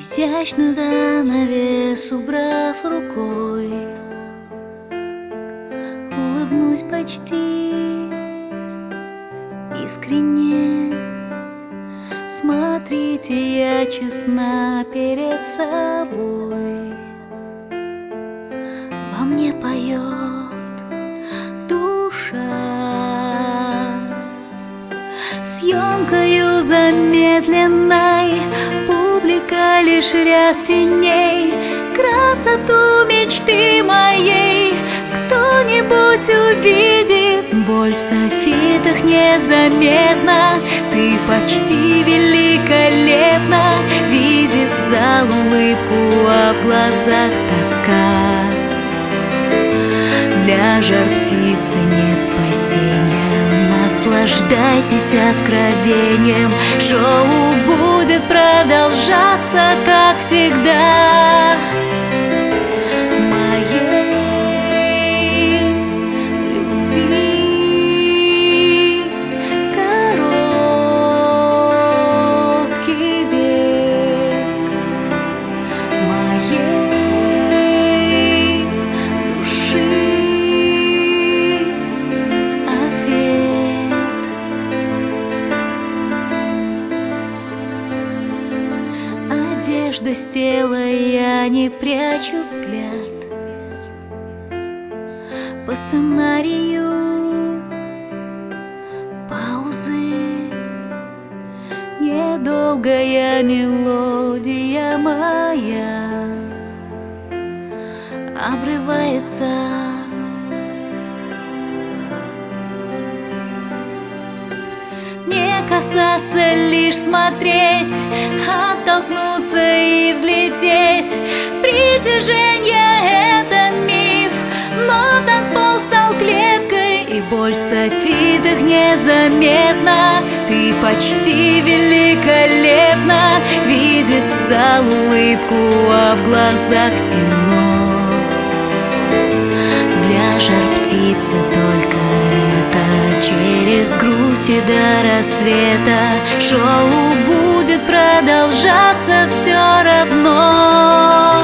Изящный занавес убрав рукой, улыбнусь почти искренне. Смотрите, я честна перед собой. Во мне поет душа, съемкою замедленной, публика лишь ряд теней. Красоту мечты моей кто-нибудь увидит. Боль в софитах незаметна, ты почти великолепна. Видит зал улыбку, а в глазах тоска. Для жар-птицы нет спасения, наслаждайтесь откровением. Шоу будет продолжаться, как всегда. Моей любви короткий век, моей души ответ. Одежда с тела, я не прячу взгляд. По сценарию паузы, недолгая мелодия моя обрывается. Не касаться, лишь смотреть, оттолкнуться и взлететь. Притяжение — это миф, но танцпол стал клеткой, и боль в софитах незаметна. Ты почти великолепна. Видит зал улыбку, а в глазах темно. Для жар-птицы только это. Через грусть и до рассвета шоу будет продолжаться все равно.